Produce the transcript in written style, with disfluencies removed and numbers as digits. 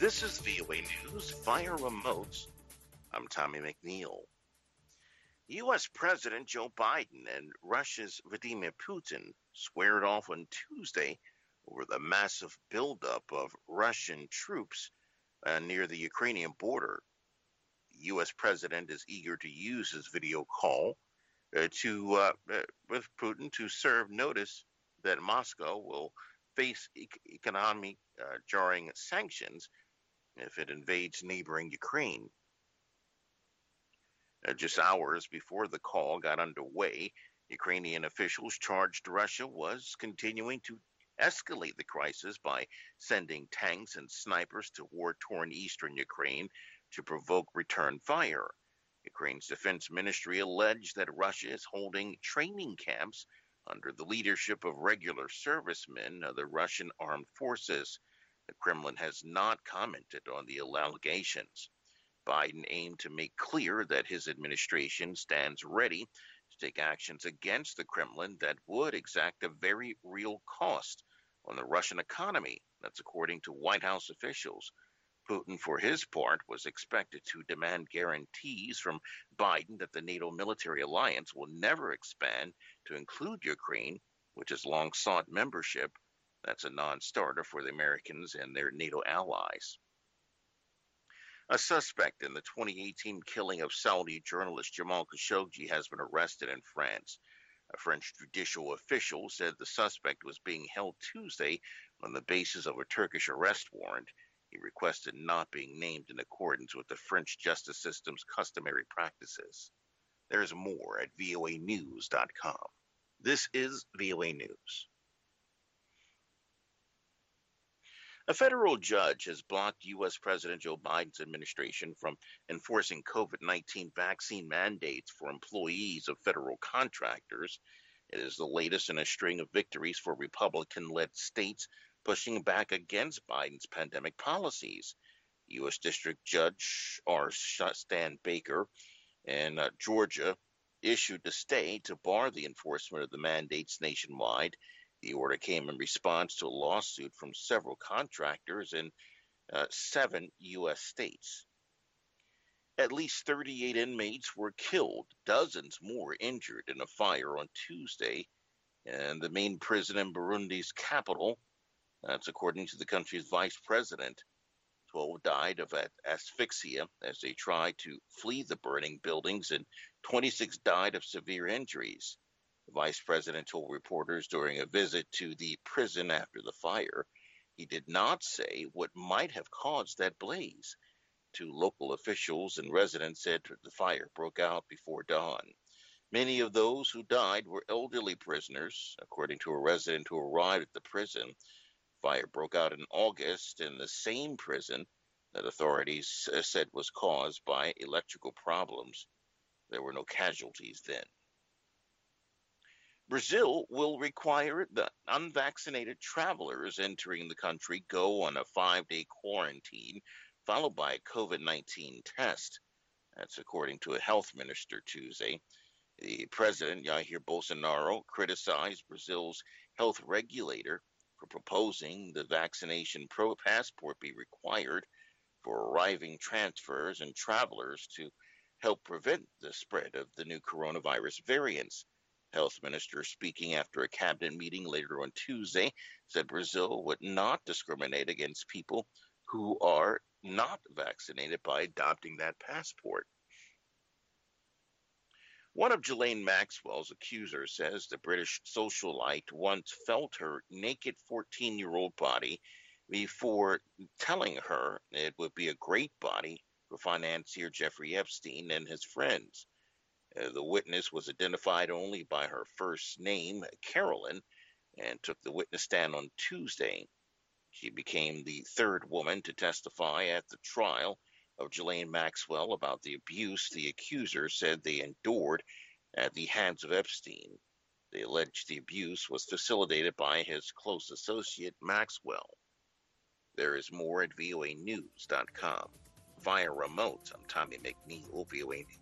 This is VOA News via remote. I'm Tommy McNeil. U.S. President Joe Biden and Russia's Vladimir Putin squared off on Tuesday over the massive buildup of Russian troops near the Ukrainian border. The U.S. president is eager to use his video call with Putin to serve notice that Moscow will face economic jarring sanctions if it invades neighboring Ukraine. Just hours before the call got underway, Ukrainian officials charged Russia was continuing to escalate the crisis by sending tanks and snipers to war-torn eastern Ukraine to provoke return fire. Ukraine's defense ministry alleged that Russia is holding training camps under the leadership of regular servicemen of the Russian armed forces. The Kremlin has not commented on the allegations. Biden aimed to make clear that his administration stands ready to take actions against the Kremlin that would exact a very real cost on the Russian economy. That's according to White House officials. Putin, for his part, was expected to demand guarantees from Biden that the NATO military alliance will never expand to include Ukraine, which has long sought membership. That's a non-starter for the Americans and their NATO allies. A suspect in the 2018 killing of Saudi journalist Jamal Khashoggi has been arrested in France. A French judicial official said the suspect was being held Tuesday on the basis of a Turkish arrest warrant. He requested not being named in accordance with the French justice system's customary practices. There's more at voanews.com. This is VOA News. A federal judge has blocked U.S. President Joe Biden's administration from enforcing COVID-19 vaccine mandates for employees of federal contractors. It is the latest in a string of victories for Republican-led states pushing back against Biden's pandemic policies. U.S. District Judge R. Stan Baker in Georgia issued a stay to bar the enforcement of the mandates nationwide. The order came in response to a lawsuit from several contractors in 7 U.S. states. At least 38 inmates were killed, dozens more injured in a fire on Tuesday in the main prison in Burundi's capital. That's according to the country's vice president. 12 died of asphyxia as they tried to flee the burning buildings, and 26 died of severe injuries. The vice president told reporters during a visit to the prison after the fire he did not say what might have caused that blaze. 2 local officials and residents said the fire broke out before dawn. Many of those who died were elderly prisoners, according to a resident who arrived at the prison. Fire broke out in August in the same prison that authorities said was caused by electrical problems. There were no casualties then. Brazil will require the unvaccinated travelers entering the country go on a 5-day quarantine, followed by a COVID-19 test. That's according to a health minister Tuesday. The president, Jair Bolsonaro, criticized Brazil's health regulator for proposing the vaccination passport be required for arriving transfers and travelers to help prevent the spread of the new coronavirus variants. Health minister, speaking after a cabinet meeting later on Tuesday, said Brazil would not discriminate against people who are not vaccinated by adopting that passport. One of Ghislaine Maxwell's accusers says the British socialite once felt her naked 14-year-old body before telling her it would be a great body for financier Jeffrey Epstein and his friends. The witness was identified only by her first name, Carolyn, and took the witness stand on Tuesday. She became the 3rd woman to testify at the trial of Ghislaine Maxwell about the abuse the accuser said they endured at the hands of Epstein. They alleged the abuse was facilitated by his close associate, Maxwell. There is more at voanews.com. Via remote, I'm Tommy McNeil, VOA News.